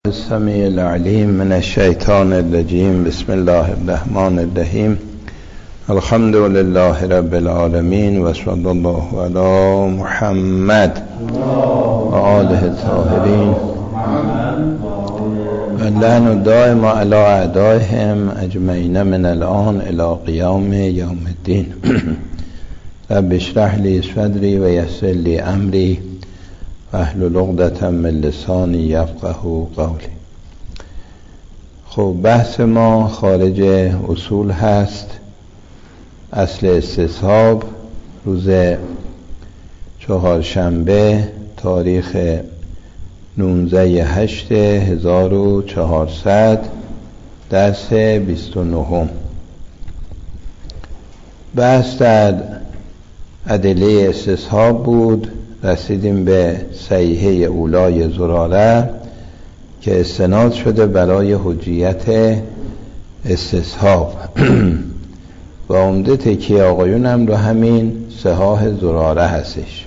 السمیع العلیم من الشیطان الرجیم. بسم الله الرحمن الرحیم. الحمد لله رب العالمین و صلی الله علی محمد و آله الطاهرین و اللعن دائم علی اعدائهم اجمعین من الآن الی قیام یوم الدین. رب اشرح لی صدری و یسر لی امری واحلل عقدة من لسانی یفقهوا قولی. خب بحث ما خارج اصول هست. اصل استصحاب روز چهارشنبه تاریخ 19/8/1400 درس 29. بحث در ادله استصحاب بود. رسیدیم به صحیحه اولای زراره که استناد شده برای حجیت استصحاب و عمده تکیه آقایون هم رو همین صحاح زراره هستش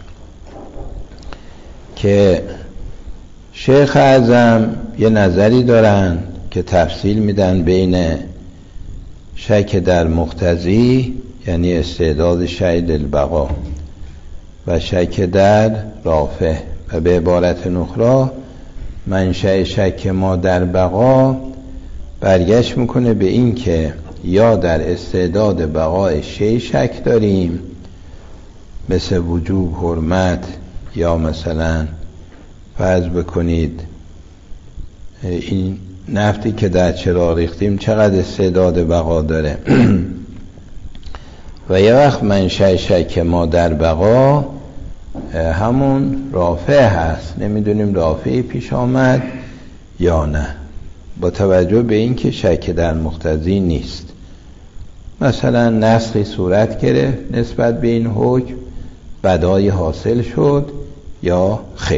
که شیخ اعظم یه نظری دارن که تفصیل میدن بین شک در مقتضی یعنی استعداد شهید البقا و شک در رافع و به عبارت نخرا منشأ شک ما در بقا برگشت میکنه به این که یا در استعداد بقای شی شک داریم مثل وجوب حرمت، یا مثلا فرض بکنید این نفتی که در چراغ ریختیم چقدر استعداد بقا داره و یه وقت منشأ شک ما در بقا همون رافع هست، نمیدونیم رافعی پیش آمد یا نه، با توجه به این که شک در مقتضی نیست. مثلا نسخی صورت گرفت نسبت به این حکم، بدایی حاصل شد یا خیر.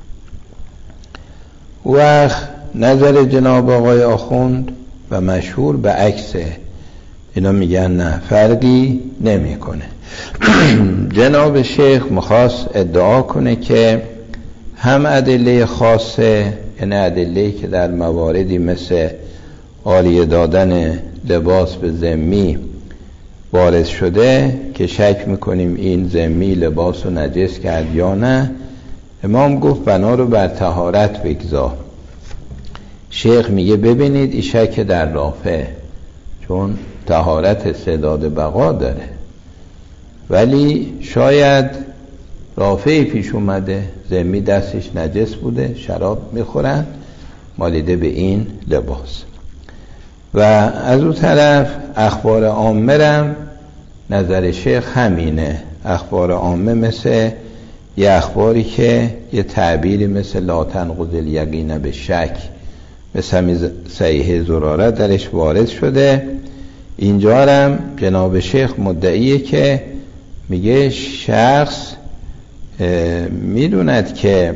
وقت نظر جناب آقای آخوند و مشهور به عکسه، اینا میگن نه فرقی نمیکنه. جناب شیخ مخواست ادعا کنه که هم ادله خاصه یعنی ادله که در مواردی مثل عاریه دادن لباس به ذمی وارد شده که شک میکنیم این ذمی لباس رو نجس کرد یا نه، امام گفت بنا رو بر طهارت بگذار. شیخ میگه ببینید این شک در رافع چون طهارت استعداد بقا داره، ولی شاید رافعی پیش اومده ذمی دستش نجس بوده، شراب میخورن مالیده به این لباس. و از اون طرف اخبار عامه نظر شیخ همینه. اخبار عامه مثل یه اخباری که یه تعبیری مثل لا تنقض الیقین به شک مثل همین صحیحه زراره درش وارد شده. اینجا هم جناب شیخ مدعیه که میگه شخص میدوند که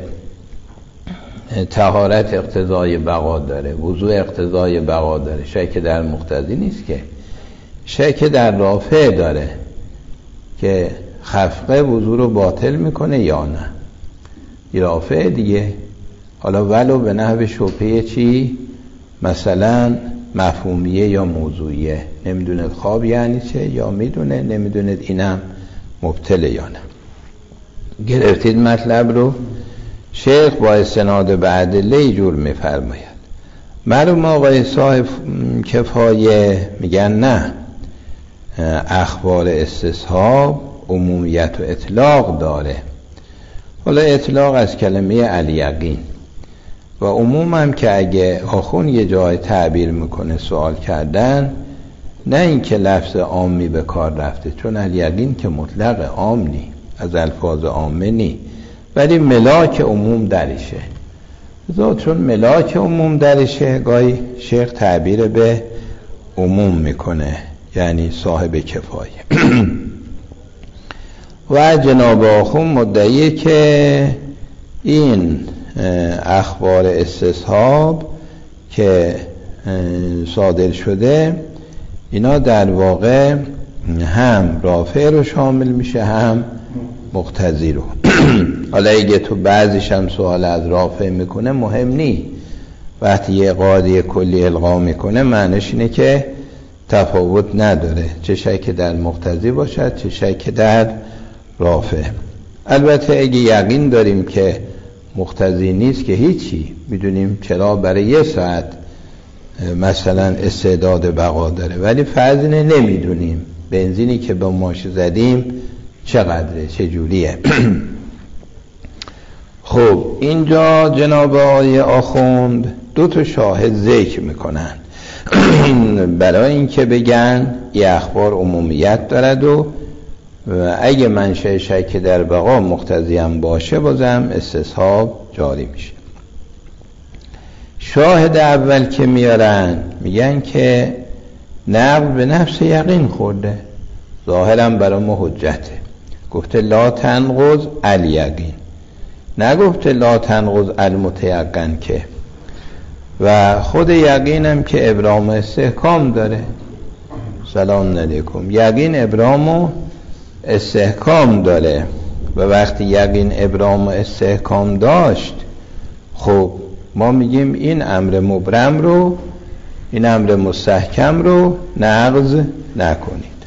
طهارت اقتضای بقا داره، وضوء اقتضای بقا داره، شک در مقتضی نیست که، شک در رافع داره که خفقه وضوء رو باطل میکنه یا نه. این رافع دیگه، حالا ولو به نحو شبهه چی، مثلا مفهومیه یا موضوعیه، نمیدوند خواب یعنی چه یا میدونه نمیدوند اینم مبتله یا نه. گرفتید مطلب رو؟ شیخ با استناد به ادله جور میفرماید. مرحوم آقای صاحب کفایه میگن نه، اخبار استصحاب عمومیت و اطلاق داره. حالا اطلاق از کلمه الیقین و عموم هم که اگه آخون یه جای تعبیر میکنه سوال کردن، نه این که لفظ عامی به کار رفته، چون الیقین که مطلق عام نی، از الفاظ عامه نی، ولی ملاک عموم درشه. چون ملاک عموم درشه گاهی شیخ تعبیر به عموم میکنه، یعنی صاحب کفایه. و جناب آخون مدعیه که این اخبار استصحاب که صادر شده اینا در واقع هم رافع رو شامل میشه هم مقتضی رو. حالا اگه تو بعضیش هم سوال از رافع میکنه مهم نی، وقتی یه قاعده کلی القا میکنه معنیش اینه که تفاوت نداره، چه شک در مقتضی باشد چه شک در رافع. البته اگه یقین داریم که مقتضی نیست که هیچی، میدونیم چرا برای یه ساعت مثلا استعداد بقا داره، ولی فرض اینه نمیدونیم بنزینی که به ماش زدیم چقدره چجوریه. خب اینجا جناب آقای آخوند 2 شاهد ذکر میکنن برای اینکه بگن یه اخبار عمومیت دارد و اگه منشأ شک در بقا مقتضی هم باشه بازم استصحاب جاری میشه. شاهد اول که میارن میگن که نقل به نفس یقین خورده، ظاهرا برای ما حجته، گفته لا تنقض الیقین، نگفته لا تنقض المتیقن که، و خود یقینم که ابرام استحکام داره. سلام علیکم. یقین ابرام و استحکام داره و وقتی یقین ابرام و استحکام داشت خب ما میگیم این امر مبرم رو، این امر مستحکم رو نقض نکنید.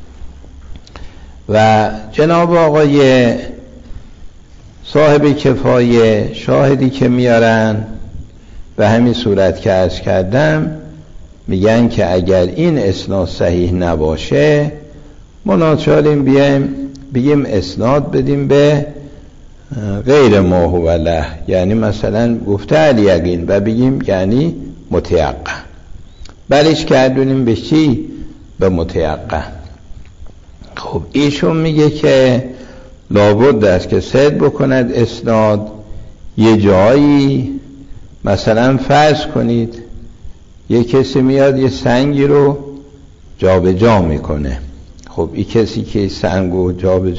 و جناب آقای صاحب کفایه شاهدی که میارن به همین صورت که عرض کردم، میگن که اگر این اسناد صحیح نباشه ما ناچاریم بگیم اسناد بدیم به غیر ما هو له، یعنی مثلا گفته الیقین و بگیم یعنی متیقن، بلش کردونیم به چی؟ به متیقن. خب ایشون میگه که لابد است که صدق بکند اسناد یه جایی، مثلا فرض کنید یه کسی میاد یه سنگی رو جابجا میکنه. خب این کسی که سنگو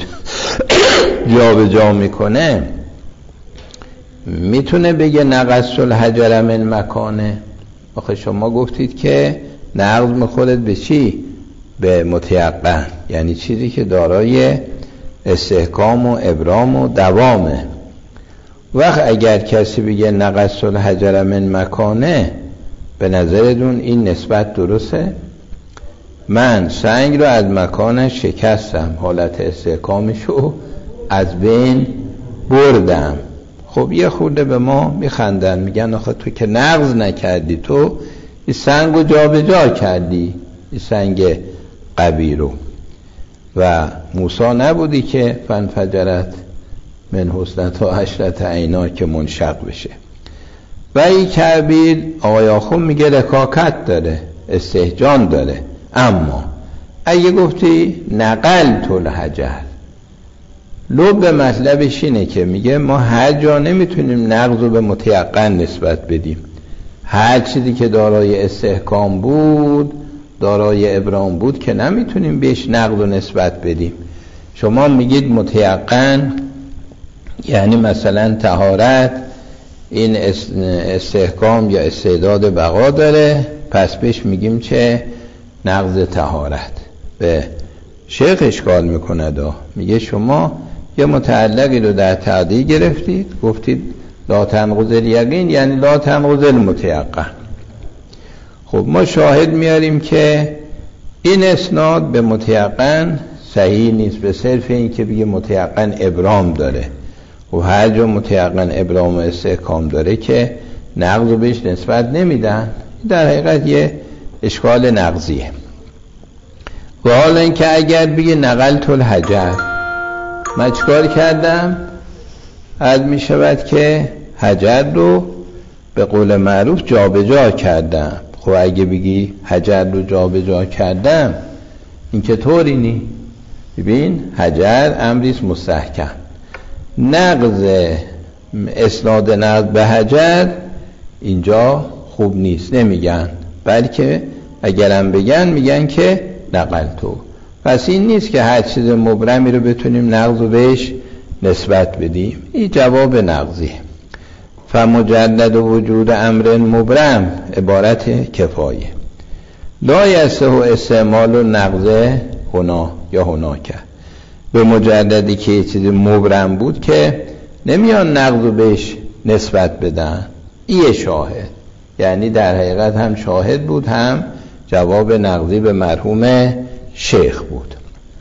جابجا میکنه میتونه بگه نقص الحجر من مکانه؟ آخه شما گفتید که نقض میخورد به چی؟ به متیقن، یعنی چیزی که دارای استحکام و ابرام و دوامه. وقت اگر کسی بگه نقص الحجر من مکانه، به نظرتون این نسبت درسته؟ من سنگ رو از مکانش شکستم، حالت استحکامشو از بین بردم. خب یه خورده به ما میخندن، میگن آخه تو که نقض نکردی، تو این سنگ رو جا به جا کردی، این سنگ قوی رو، و موسی نبودی که فنفجرت من حسنتا 10 عینا که منشق بشه. و این تعبیر آقای آخوند میگه رکاکت داره، استهجان داره. اما اگه گفتی نقلت الحجر، لب مطلبش اینه که میگه ما هر جا نمیتونیم نقض رو به متیقن نسبت بدیم، هر چیزی که دارای استحکام بود، دارای ابرام بود که نمیتونیم بهش نقض رو نسبت بدیم. شما میگید متیقن یعنی مثلا طهارت این استحکام یا استعداد بقا داره، پس بهش میگیم چه؟ نقض طهارت. به شیخ اشکال میکنه میگه شما یه متعلقی رو در تعدیل گرفتید، گفتید لا تنقض الیقین یعنی لا تنقض المتیقن. خب ما شاهد میاریم که این اسناد به متیقن صحیح نیست، به صرف این که بگه متیقن ابرام داره، و هر جا متیقن ابرام و استحکام داره که نقض رو بهش نسبت نمیدن. در حقیقت یه اشکال نقضیه. و حالا این که اگر بگه نقلت الحجر، من چکار کردم؟ حد می شود که حجر رو به قول معروف جا به جا کردم. خب اگه بگی حجر رو جا به جا کردم، این که طوری نی؟ ببین حجر امریست مستحکم، نقض اسناد نقض به حجر اینجا خوب نیست، نمیگن، بلکه اگرم بگن میگن که نقل تو. پس این نیست که هر چیز مبرمی رو بتونیم نقض رو بهش نسبت بدیم. این جواب نقضی. فمجدد وجود امر مبرم عبارت کفایه، لا یصح استعمال و نقض هنا یا هناکه. به مجددی که یه چیز مبرم بود که نمیان نقض رو بهش نسبت بدن. این شاهد یعنی در حقیقت هم شاهد بود، هم جواب نقضی به مرحوم شیخ بود.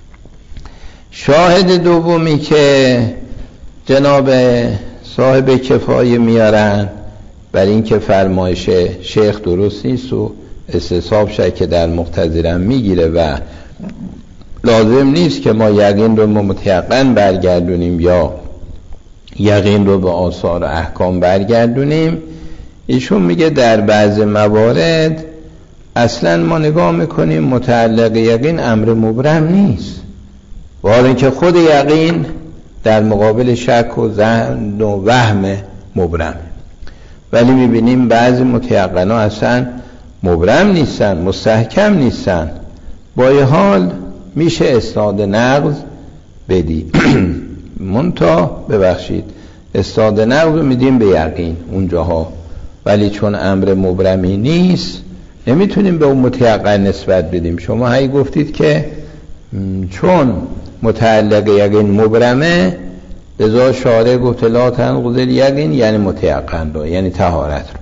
شاهد دومی که جناب صاحب کفایه میارن بر این که فرمایش شیخ درست نیست و استصحاب شک در مقتضیرم میگیره و لازم نیست که ما یقین رو متیقن برگردونیم یا یقین رو به آثار احکام برگردونیم. ایشون میگه در بعض موارد اصلا ما نگاه میکنیم متعلق یقین امر مبرم نیست، ولی که خود یقین در مقابل شک و ظن و وهم مبرم، ولی میبینیم بعضی متیقنا اصلا مبرم نیستن، مستحکم نیستن، با یه حال میشه اسناد نقض بدی. منتها ببخشید اسناد نقض رو میدیم به یقین اونجاها، ولی چون امر مبرمی نیست نمیتونیم به اون متیقن نسبت بدیم. شما هی گفتید که چون متعلق یقین مبرمه لذا شارع گفت لا تنقض الیقین، یعنی متیقن رو، یعنی طهارت رو.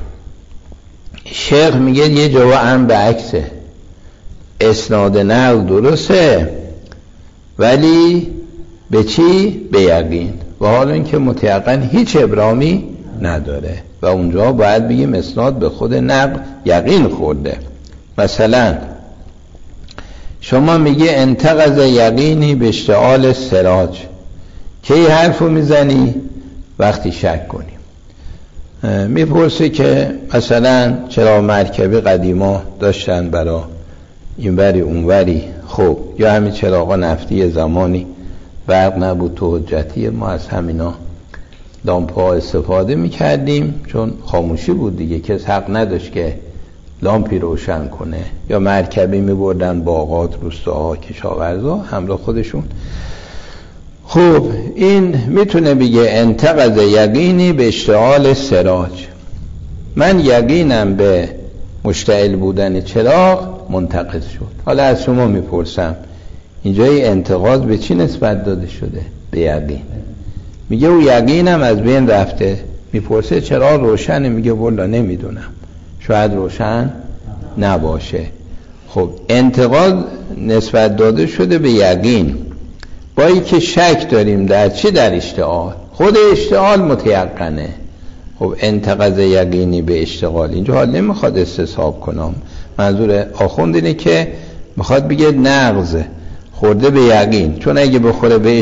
شیخ میگه یه جواب هم به عکسه، اسناد نقض درسته ولی به چی؟ به یقین، و حالا اینکه متیقن هیچ ابرامی نداره و اونجا باید بگیم اسناد به خود نقض یقین خورده. مثلا شما میگه انتقض یقینی به اشتعال سراج، که این حرفو میزنی وقتی شک کنیم. میپرسه که مثلا چرا مرکبی قدیما داشتن برا اینوری اونوری، خب یا همین چراغا نفتی زمانی برق نبود تو حجتی، ما از همینا لامپا استفاده میکردیم چون خاموشی بود دیگه، کس حق نداشت که لامپی روشن کنه، یا مرکبی میبردن باغات، روستاها، کشاورزا همراه خودشون. خب این میتونه بگه انتقض یقینی به اشتعال سراج، من یقینم به مشتعل بودن چراغ منتقض شد. حالا از شما میپرسم اینجای انتقاض به چی نسبت داده شده؟ به یقین. میگه او یقینم از بین رفته. میپرسه چرا روشنه؟ میگه والا نمیدونم، شاید روشن نباشه. خب انتقاض نسبت داده شده به یقین، با این که شک داریم در چی؟ در اشتعال. خود اشتعال متیقنه. خب انتقاض یقینی به اشتغال، اینجا حال نمیخواد استصحاب کنم، منظور آخوند اینه که میخواد بگه نقض خورده به یقین، چون اگه بخوره به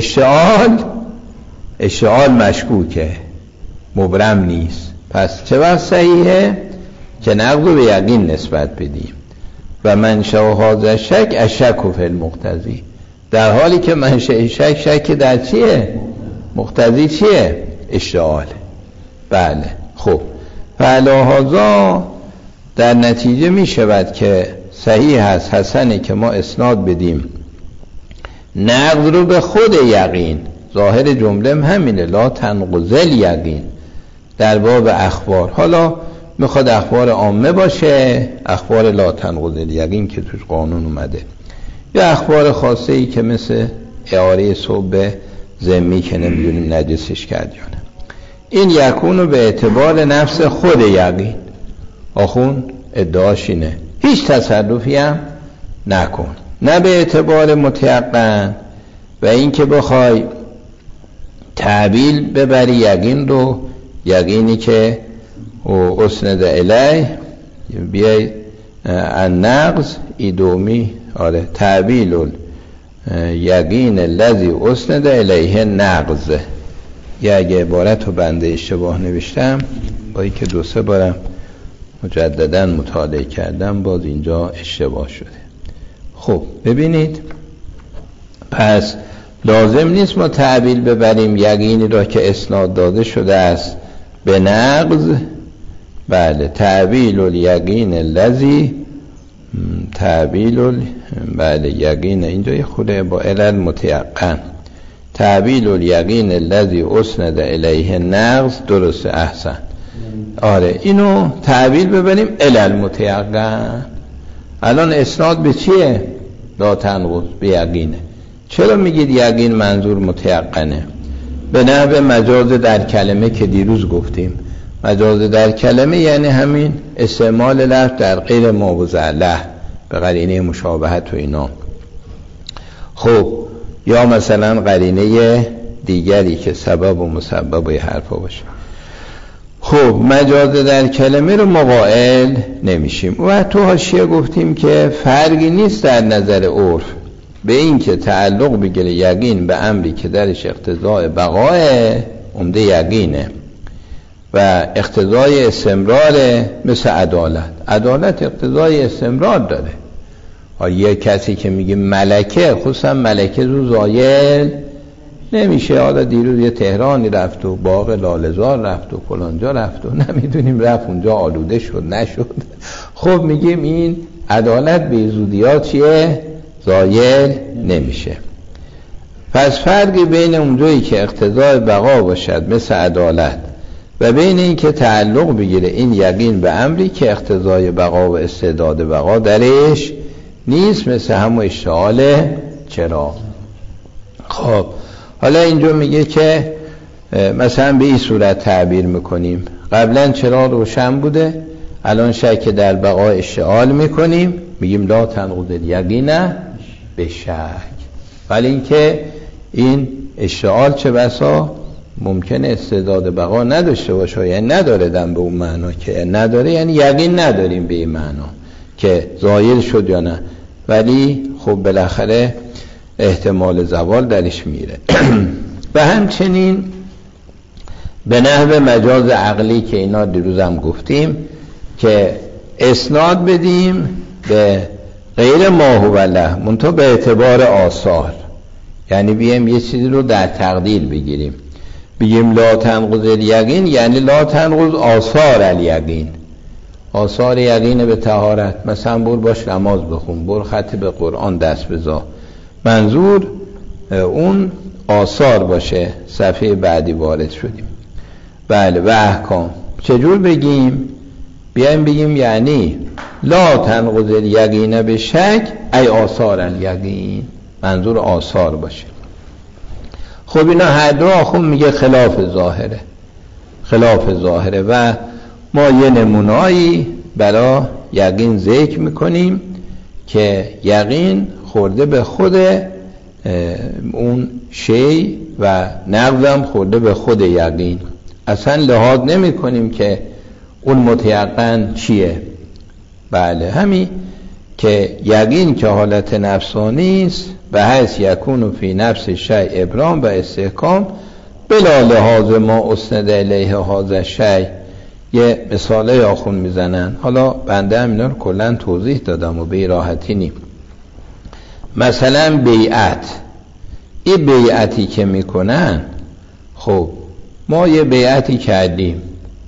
اشتعال مشکوکه، مبرم نیست. پس چه وقت صحیحه؟ که نقض به یقین نسبت بدیم. و منشأ هذا شک الشک فی المقتضی، در حالی که منشأ شک در چیه؟ مقتضی چیه؟ اشتعال. بله. خب فعلاهذا در نتیجه می شود که صحیح هست، حسنه که ما اسناد بدیم نقض رو به خود یقین. ظاهر جمله همینه، لا تنقض الیقین در باب اخبار. حالا میخواد اخبار عامه باشه، اخبار لا تنقض الیقین که توش قانون اومده، یا اخبار خاصه ای که مثل اعاره صبح ذمی که نمیدونیم نجسش کرد یا نه. این یکونو به اعتبار نفس خود یقین. آخون ادعاش اینه هیچ تصرفی هم نکن، نه به اعتبار متیقن، و این که بخوای تعبیل ببری یقین رو، یقینی که اسند الیه بیای النقض ایدومی، آره تعبیل یقین الذی اسند الیه نقض. یا اگه عبارت رو بنده اشتباه نوشتم، با اینکه 2-3 بارم مجددا مطالعه کردم باز اینجا اشتباه شده. خب ببینید، پس لازم نیست ما تعبیل ببریم یقینی را که اسناد داده شده است به نقض. بله تعبیل الیقین الذی، تعبیل بله یقین اینجا یه خود با علل متیقن، تعبیل الیقین الذی اسند الیه نقض. درسته، احسن. آره اینو تعبیل ببریم علل متیقن. الان اسناد به چیه؟ لا تنقض به یقینه. چرا میگید یقین منظور متیقنه؟ به نحو مجاز در کلمه که دیروز گفتیم، مجاز در کلمه یعنی همین استعمال لفظ در غیر موضع به قرینه مشابهت و اینا. خب یا مثلا قرینه دیگری که سبب و مسبب و حرفا باشه. خب مجاز در کلمه رو مقائل نمیشیم. و تو حاشیه گفتیم که فرقی نیست در نظر عرف به این که تعلق بگیره یقین به امری که درش اقتضای بقاه عمده یقینه و اقتضای استمرار، مثل عدالت اقتضای استمرار داره. یه کسی که میگه ملکه، خصوصا ملکه رو زایل نمیشه. حالا دیروز یه تهرانی رفت و باغ لاله‌زار رفت و فلانجا رفت و نمیدونیم رفت اونجا آلوده شد نشد. خب میگیم این عدالت به زودیات چیه؟ زایل نمیشه. پس فرقی بین اونجایی که اقتضای بقا باشد مثل عدالت و بین این که تعلق بگیره این یقین به امری که اقتضای بقا و استعداد بقا درش نیست، مثل همون اشتعال چرا. خب حالا اینجا میگه که مثلا به این صورت تعبیر میکنیم، قبلا چرا روشن بوده، الان شک در بقا اشتعال میکنیم، میگیم لا تنقض الیقین به شک. ولی اینکه این اشتعال چه بسا ممکنه استعداد بقا نداشته باشه، یعنی نداره دم به اون معنا که نداره، یعنی یقین نداریم به این معنا که زایل شد یا نه، ولی خب بالاخره احتمال زوال درش میره. و همچنین به نحو مجاز عقلی که اینا دیروز هم گفتیم که اسناد بدیم به غیر ما هو له منتها به اعتبار آثار، یعنی بیم یه چیزی رو در تقدیر بگیریم، بگیم لا تنقض الیقین یعنی لا تنقض آثار الیقین، آثار یقین به طهارت، مثلا بر باش نماز بخون، بر خط به قرآن دست بزا، منظور اون آثار باشه. صفحه بعدی وارد شدیم. بله. و احکام چجور بگیم؟ بیایم بگیم یعنی لا تنقض الیقین به شک ای آثار الیقین، منظور آثار باشه. خب اینا هر دو آخون میگه خلاف ظاهره و ما یه نمونایی برای یقین ذکر میکنیم که یقین خورده به خود اون شی و نقضم خورده به خود یقین، اصلا لحاظ نمی کنیم که اون متیقن چیه. بله همین که یقین که حالت نفسانی است به حیث یکون فی نفس شیء ابرام و استحکام بلا لحاظ ما اسند الیه هذا شیء. یه مثاله آخون میزنن، حالا بنده هم اینا رو کلن توضیح دادم و به راحتی نیم. مثلا بیعت، این بیعتی که میکنن، خب ما یه بیعتی کردیم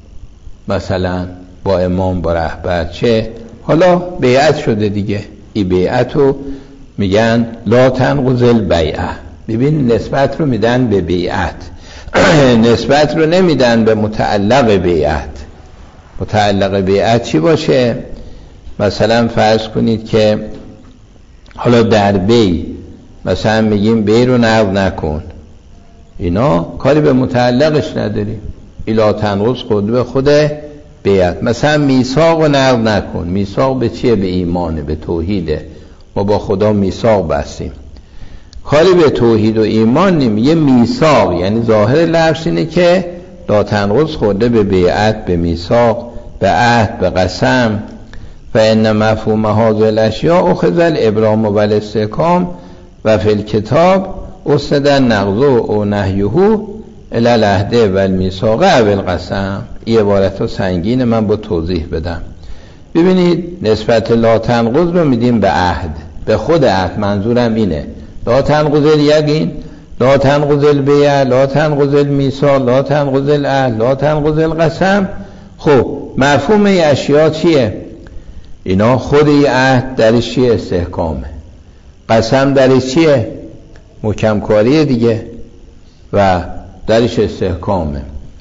مثلا با امام با رهبر، چه حالا بیعت شده دیگه، این بیعت رو میگن لا تنقض البیعه. ببین نسبت رو میدن به بیعت، نسبت رو نمیدن به متعلق بیعت. متعلق بیعت چی باشه؟ مثلا فرض کنید که حالا در بی مثلا میگیم بی رو نقض نکن، اینا کاری به متعلقش نداریم، لا تنقض خود به خود بیعت. مثلا میثاق رو نقض نکن، میثاق به چیه؟ به ایمانه، به توحیده، ما با خدا میثاق بستیم، کاری به توحید و ایمان نیم. یه میثاق یعنی ظاهر لفظ اینه که لا تنقض خورده به بیعت، به میثاق، به عهد، به قسم. و ان مفهوم هذه الاشیاء اخذ الابرام و الاستحکام و فی الکتاب اسند النقض او نهیه الی العهد و المیثاق و القسم. این عبارت ها سنگینه، من با توضیح بدم. ببینید نسبت لا تنقض رو میدیم به عهد، به خود عهد، منظورم اینه لا تنقض الیقین، لا تنقض البیع، لا تنقض المیثاق، لا تنقض العهد، لا تنقض القسم. خب مفهوم این اشیاء چیه؟ اینا خود این عهد درش چیه؟ استحکامه. قسم درش چیه؟ محکمکاری دیگه و درش استحکامه.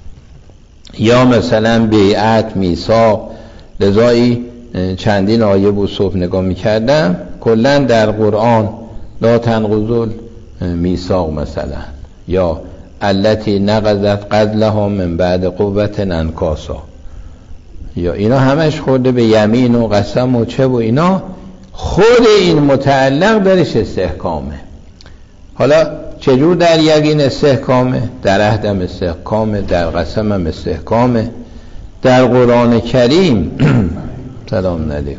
یا مثلا بیعت، میثاق. لذایی چندین آیه بود صبح نگاه میکردم، کلن در قرآن لا تنقض میثاق مثلا، یا التي نقضت غزلها من بعد قوة انکاسا، یا اینا همش خورده به یمین و قسم و چه و اینا، خود این متعلق درش استحکامه. حالا چجور در یقین استحکامه؟ در عهدم استحکامه، در قسمم استحکامه. در قرآن کریم سلام علیکم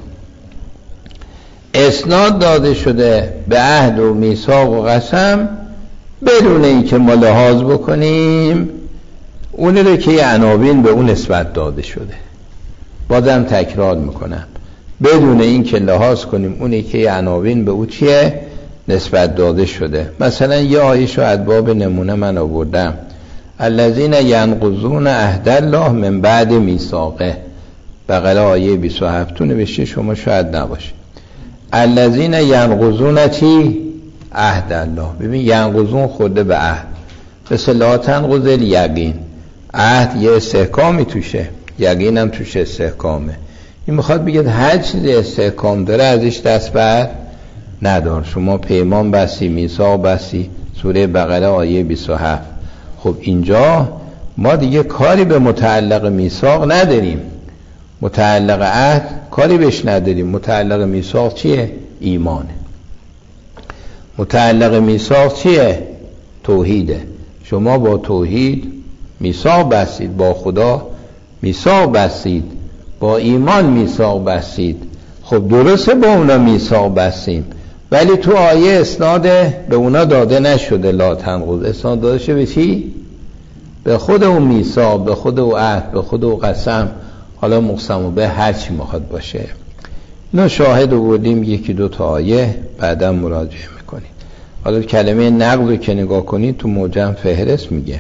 اسناد داده شده به عهد و میثاق و قسم بدون اینکه ما لحاظ بکنیم اون رو که یه عناوین به اون نسبت داده شده. بازم تکرار میکنم، بدون اینکه لحاظ کنیم اونی که یه عناوین به او چیه نسبت داده شده. مثلا یه آیه رو از باب نمونه من آوردم، الذین ینقضون عهد الله من بعد میثاقه، بغل آیه 27 نوشته، شما شاید نباشه. الذین ینقضون چی؟ عهد الله. ببین ینقضون خورده به عهد، مثل لا تنقض الیقین، عهد یه استحکامی توشه، یقین هم توشه استحکامه. این میخواد بگه هر چیز استحکام داره ازش دست بر ندار. شما پیمان بستی، میثاق بستی، سوره بقره آیه 27. خب اینجا ما دیگه کاری به متعلق میثاق نداریم، متعلق عهد کاری بهش نداریم. متعلق میثاق چیه؟ ایمانه. متعلق میثاق چیه؟ توحیده. شما با توحید میثاق بستید، با خدا میثاق بستید، با ایمان میثاق بستید. خب درسته با اونا میثاق بستیم، ولی تو آیه اسناد به اونا داده نشده لا تنقض، اسناد داده شده به چی؟ به خود اون میثاق، به خود اون عهد، به خود اون قسم، حالا مقسم به هر چی میخواد باشه. اینا شاهد آوردیم، یکی دو تا آیه بعدا مراجعه میکنید. حالا کلمه نقض رو که نگاه کنید تو موجم فهرست میگه،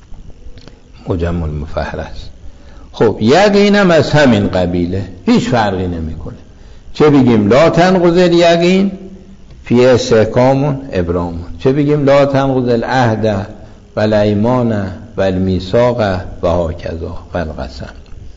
موجم المفهرس. خب یقینم از همین قبیله، هیچ فرقی نمیکنه. چه بگیم لا تنقض الیقین فی استحکام ابرامون، چه بگیم لا تنقض العهد و الایمان و المیثاق و هاکذا و القسم.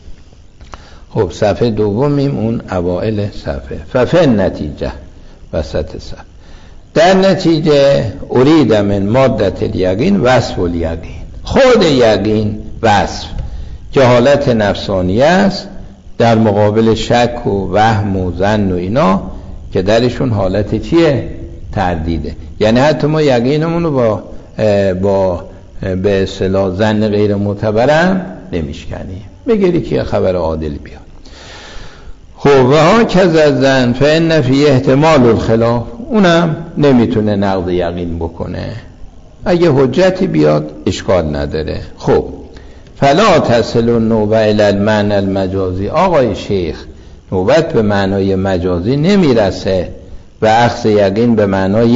خب صفحه دومیم، اون اوائل صفحه. ففه نتیجه وسط صفحه، در نتیجه ارید من مادت الیقین وصف الیقین. خود یقین وصف که حالت نفسانی است در مقابل شک و وهم و ظن و اینا که درشون حالت چیه؟ تردیده. یعنی حتی ما یقینمون رو با به اصطلاح ظن غیر معتبرم نمیشکنیم، بگیری که خبر عادل بیاد. خب و ها کذا فان فی احتمال الخلاف، اونم نمیتونه نقض یقین بکنه، اگه حجتی بیاد اشکال نداره. خب فلا تصل النوبه الی المعنى المجازی، آقای شیخ نوبت به معنای مجازی نمیرسه و اخذ یقین به معنای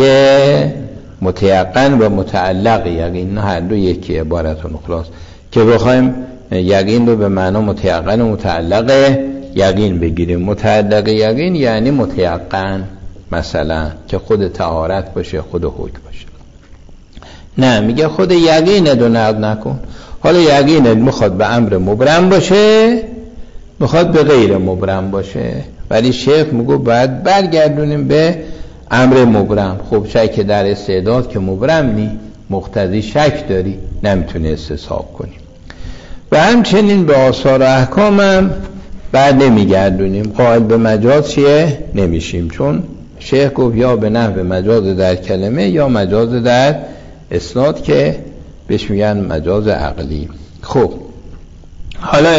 متیقن و متعلق یقین، هر دو یکی عبارتون خلاص، که بخوایم یقین رو به معنای متیقن و متعلق یقین بگیریم. متعلق یقین یعنی متیقن، مثلا که خود طهارت باشه، خود حکم باشه. نه، میگه خود یقین رو نقد نکن. حالا یقین میخواد به امر مبرم باشه، میخواد به غیر مبرم باشه، ولی شیخ میگه باید برگردونیم به امر مبرم. خب شک در استعداد که مبرم نی، مقتضی شک داری، نمیتونی استصحاب کنیم. و همچنین به آثار و احکام هم بعد نمیگردونیم، قائل به مجاز چیه؟ نمیشیم، چون شیخ گفت یا به نحو مجاز در کلمه یا مجاز در اسناد که بهش میگن مجاز عقلی. خب حالا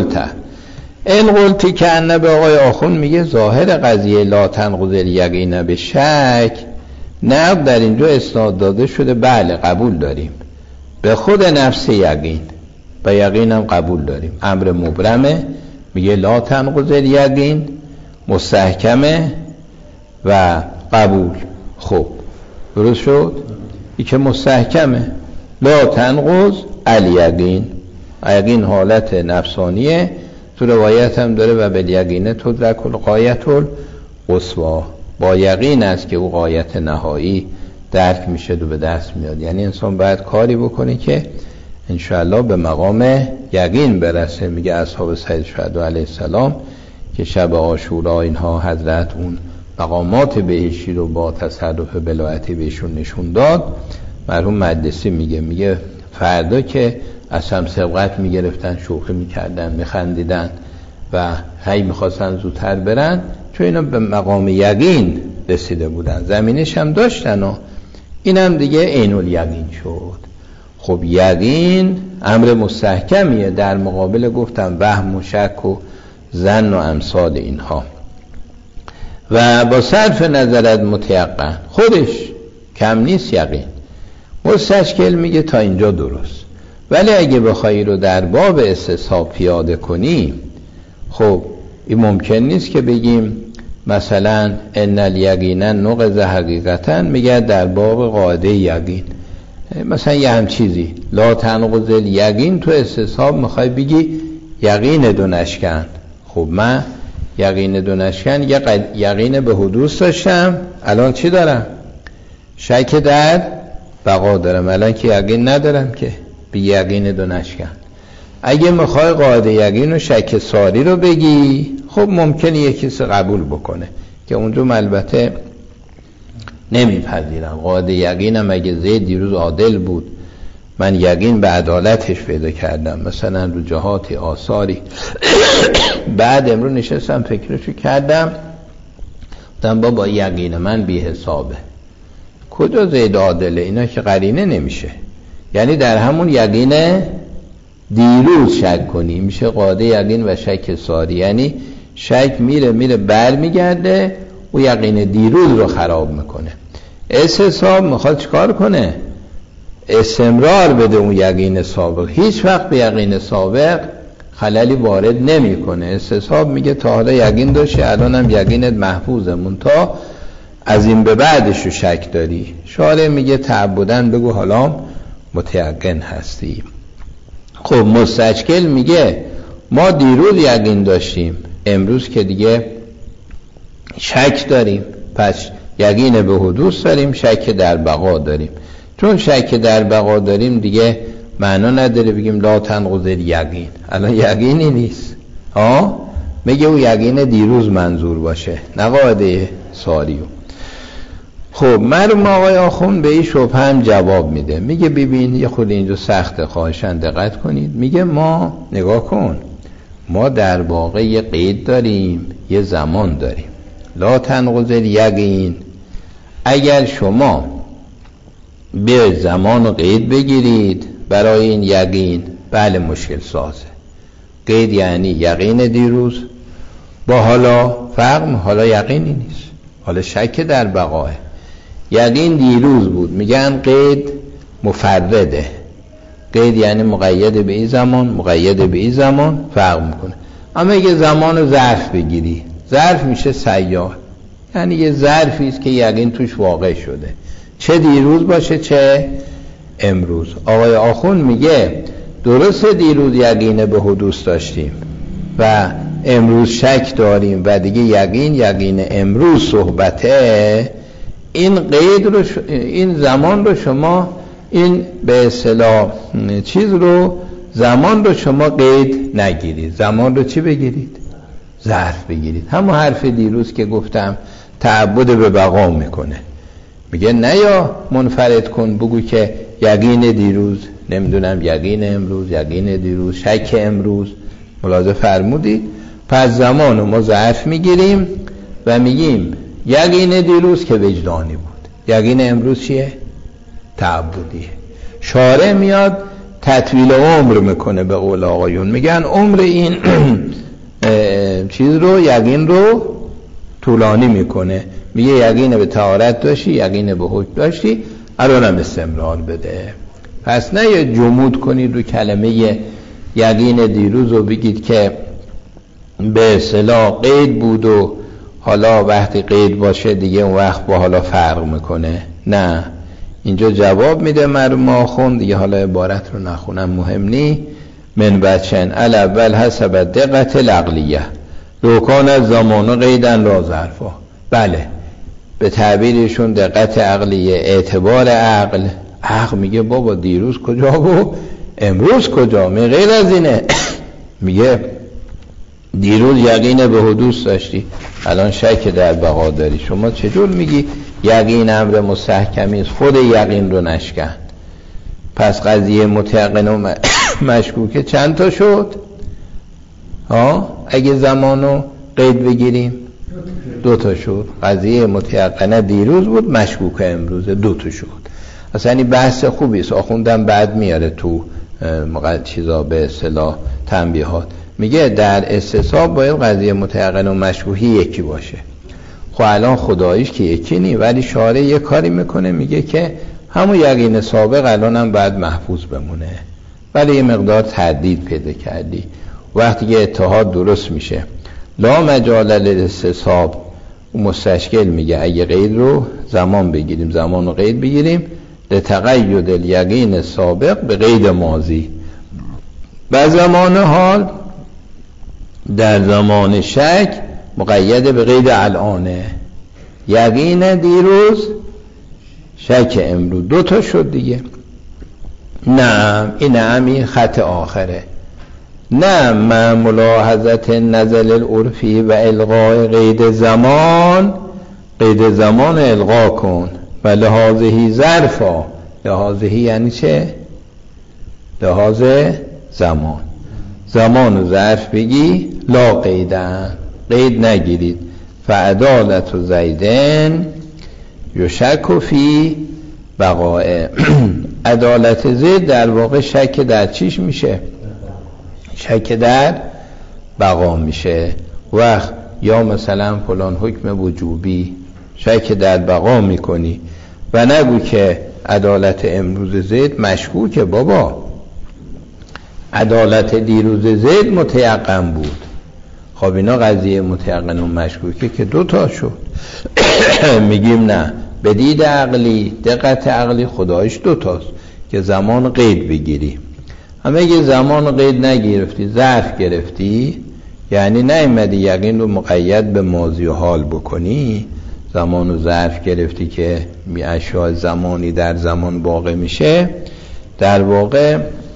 این قلتی که انه به آقای آخون میگه ظاهر قضیه لا تنقض الیقین به شک، نقد در اینجا اسناد داده شده، بله قبول داریم، به خود نفس یقین و یقین هم قبول داریم. امر مبرمه، میگه لا تنقض الیقین، مستحکمه و قبول. خب درست شد؟ ای که مستحکمه لا تنقض الیقین، یقین حالت نفسانیه، تو روایت هم داره و بالیقین تدرک الغایة القصوی، با یقین است که او غایت نهایی درک میشه و به دست میاد. یعنی انسان باید کاری بکنه که انشاءالله به مقام یقین برسه. میگه اصحاب سید شهدا علیه السلام که شب عاشورا اینها حضرت اون مقامات بهشتی رو با تصرف بلایتی بهشون نشون داد. مرحوم مجلسی میگه فردا که اصلا سبقت میگرفتن، شوخی میکردن، میخندیدن و هی میخواستن زودتر برن، چون اینا به مقام یقین رسیده بودن، زمینش هم داشتن و اینم دیگه عین الیقین شد. خب یقین امر مستحکمیه در مقابل گفتم وهم و شک و ظن و امثال اینها. و با صرف نظر از متیقن خودش کم نیست یقین. مستشکل میگه تا اینجا درست، ولی اگه بخوایی رو در باب استصحاب پیاده کنی، خب این ممکن نیست که بگیم مثلا ان الیقین نقض حقیقتا، میگه در باب قاعده یقین مثلا یه هم چیزی لا تنقض الیقین، تو استصحاب میخوای بگی یقین دو نشکن. خب من یقین دو نشکن یقین به حدوث داشتم، الان چی دارم؟ شک در بقا دارم، الان که یقین ندارم که بی یقین دو نشکن. اگه میخوای قاعده یقین و شک ساری رو بگی، خب ممکنه یک کسی قبول بکنه که اونجا البته نمیپذیرم. قاعده یقینم اگه زید دیروز عادل بود، من یقین به عدالتش پیدا کردم، مثلا رو جهات آثاری بعد امروز نشستم فکرشو کردم، گفتم بابا یقین من بی حسابه، کجا زید عادله؟ اینا که قرینه نمیشه. یعنی در همون یقین دیروز شک کنی میشه قاعده یقین و شک ساری، یعنی شک میره بر میگرده و یقین دیروز رو خراب میکنه. استصحاب میخواد چکار کنه؟ استمرار بده اون یقین سابق، هیچ وقت به یقین سابق خللی وارد نمیکنه. استصحاب میگه تا حالا یقین داشتی، الان هم یقینت محفوظه، منتها از این به بعدش رو شک داری. شارع میگه تعبدن بگو حالا متیقن هستی. خب مستشکل میگه ما دیروز یقین داشتیم، امروز که دیگه شک داریم، پس یقین به حدوث داریم، شک در بقا داریم. چون شک در بقا داریم دیگه معنا نداره بگیم لا تنقض الیقین، الان یقینی نیست. میگه او یقین دیروز منظور باشه، نه قاعده ساریو. خب مرحوم آقای آخوند به این شبهه هم جواب میده، میگه ببین یه خود اینجا سخته، خواهشاً دقت کنید. میگه ما نگاه کن، ما در واقع یه قید داریم، یه زمان داریم. لا تنقض الیقین، اگر شما به زمان و قید بگیرید برای این یقین، بله مشکل سازه. قید یعنی یقین دیروز با حالا فرق، حالا یقینی نیست، حالا شک در بقاه. یقین دیروز بود، میگن قید مفرده، قید یعنی مقید به این زمان، مقید به این زمان، فرق میکنه. اما اگه زمان رو ظرف بگیری، ظرف میشه سیار، یعنی یه ظرفی است که یقین توش واقع شده، چه دیروز باشه چه امروز. آقای آخوند میگه درست دیروز یقین به حدوث داشتیم و امروز شک داریم و دیگه یقین امروز صحبته. این قید رو این زمان رو شما، این به اصطلاح چیز رو، زمان رو شما قید نگیرید، زمان رو چی بگیرید؟ ظرف بگیرید. همون حرف دیروز که گفتم تعبد به بقا میکنه، میگه نه یا منفرد کن بگو که یقین دیروز، نمیدونم یقین امروز، یقین دیروز، شک امروز. ملاحظه فرمودید؟ پس زمان رو ما ظرف میگیریم و میگیم یقین دیروز که وجدانی بود، یقین امروز چیه؟ تعبدیه. شارع میاد تطویل عمر میکنه، به قول آقایون میگن عمر این چیز رو، یقین رو طولانی میکنه. میگه یقین به طهارت داشتی، یقین به حکم داشتی، الانم استمرار بده. پس نه یه جمود کنید رو کلمه یقین دیروز و بگید که به اصطلاح قید بود و حالا وقتی قید باشه دیگه اون وقت با حالا فرق میکنه. نه، اینجا جواب میده مرحوم آخوند دیگه، حالا عبارت رو نخونم مهم نی. من بچن الاول حسب دقت العقلیه لوکان از زمان و قیدن را ظرفا. بله، به تعبیرشون دقت عقلیه، اعتبار عقل میگه بابا دیروز کجا و امروز کجا، می غیر از اینه. میگه دیروز یقین به حدوث داشتی، الان شک در بقا داری. شما چجور میگی یقین امر مستحکمی است، خود یقین رو نشکن؟ پس قضیه متیقن و مشکوکه چند تا شد؟ اگه زمانو قید بگیریم 2 تا شد. قضیه متیقنه دیروز بود، مشکوکه امروزه 2 تا شد. اصلا این بحث خوبی است، آخوندم بعد میاره تو چیزا به اصطلاح تنبیهات، میگه در استصحاب باید قضیه متیقن و مشکوکی یکی باشه. خب الان خداییش که یکی نی، ولی شارع یه کاری میکنه میگه که همون یقین سابق الان هم باید محفوظ بمونه، ولی یه مقدار تردید پیدا کردی. وقتی که اتحاد درست میشه لا مجال للاستصحاب، مستشکل میگه اگه قید رو زمان بگیریم، زمان رو قید بگیریم لتقید الیقین سابق به قید ماضی، و زمان حال در زمان شک مقید به قید الانه. یقین دیروز شک امروز 2 تا شد دیگه. نه این همی خط آخره. نه ما ملاحظت نزل العرفی و الغاء قید زمان، قید زمان الغا کن و لحاظهی ظرفا. لحاظهی یعنی چه؟ لحاظ زمان، زمان و ظرف بگی، لا قیدن، قید نگیرید. فعدالت و زیدن یشک فی بقاء. عدالت زید در واقع شک در چیش میشه؟ شک در بقا میشه. وقت یا مثلا فلان حکم وجوبی شک در بقا میکنی و نگو که عدالت امروز زید مشکوکه. بابا عدالت دیروز زید متیقن بود. خب اینا قضیه متیقن و مشکوکه که 2 تا شد. میگیم نه، به دید عقلی، دقت عقلی خدایش 2 تاست که زمان قید بگیری. اما اگه زمان قید نگرفتی، ظرف گرفتی، یعنی نیامدی یقین رو مقید به ماضی و حال بکنی، زمان و ظرف گرفتی که اشیاء زمانی در زمان واقع میشه، در واقع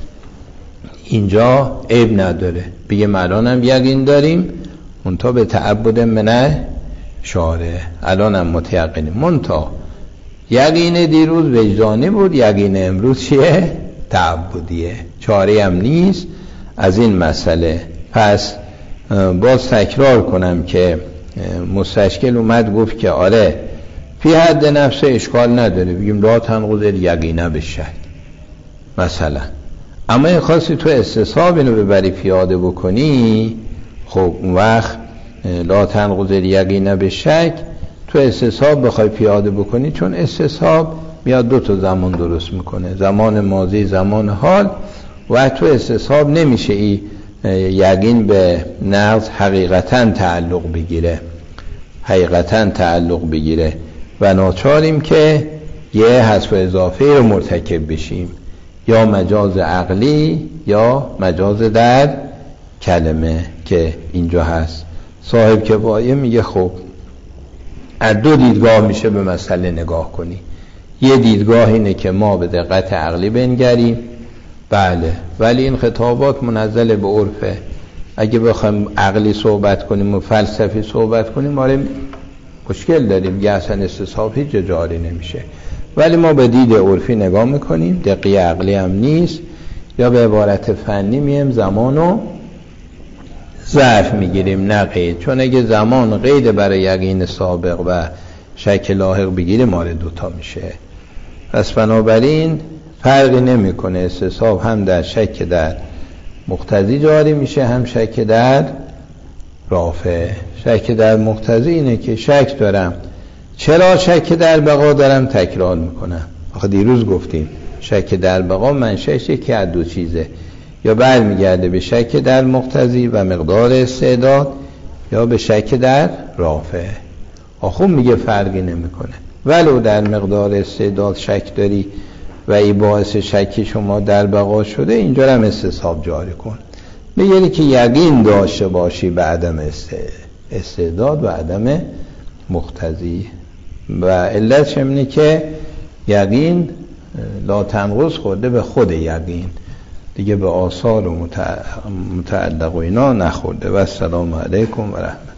اینجا عیب نداره. بگیم الانم یقین داریم منتها به تعبد من شارع، الانم متیقنیم منتها یقین دیروز وجدانی بود، یقین امروز چیه؟ تعبدیه، چاره‌ای هم نیست از این مسئله. پس باز تکرار کنم که مستشکل اومد گفت که آره فی حد نفس اشکال نداره، بگیم لا تنقض الیقین بالشک مثلا. اما این خواستی تو استصحاب اینو ببری پیاده بکنی، خب اون وقت لا تنقض الیقین بالشک تو استصحاب بخوای پیاده بکنی، چون استصحاب میاد 2 تا زمان درست میکنه، زمان ماضی، زمان حال، و تو استصحاب نمیشه ای یقین به نقض حقیقتا تعلق بگیره، حقیقتا تعلق بگیره و ناچاریم که یه حذف اضافه رو مرتکب بشیم، یا مجاز عقلی یا مجاز در کلمه که اینجا هست. صاحب کفایه میگه خب از 2 دیدگاه میشه به مسئله نگاه کنی. یه دیدگاه اینه که ما به دقت عقلی بنگریم، بله، ولی این خطابات منزل به عرفه. اگه بخوایم عقلی صحبت کنیم و فلسفی صحبت کنیم ما مشکل داریم، یه اصلا استصحاب هیچ جاری نمیشه. ولی ما به دید عرفی نگاه میکنیم، دقیق عقلی هم نیست، یا به عبارت فنی میم زمانو ظرف میگیریم نه قید. چون اگه زمان قید برای یقین سابق و شک لاحق بگیریم مال 2 تا میشه. پس بنابراین فرقی نمیکنه، استصحاب هم در شک در مقتضی جاری میشه، هم شک در رافع. شک در مقتضی اینه که شک دارم، چرا شک در بقا دارم تکرار میکنم؟ آخه دیروز گفتیم شک در بقا منشأش یکی از 2 چیزه، یا برمیگرده به شک در مقتضی و مقدار استعداد، یا به شک در رافع. آخه میگه فرقی نمیکنه، ولو در مقدار استعداد شک داری و ای باعث شک شما در بقا شده، اینجا هم استصحاب جاری کن. میگه که یقین داشته باشی به عدم استعداد و عدم مقتضی، و علتش اینه که یقین لا تنقض خورده به خود یقین، دیگه به آثار و متعلق و اینا نخورده. و السلام علیکم و رحمت.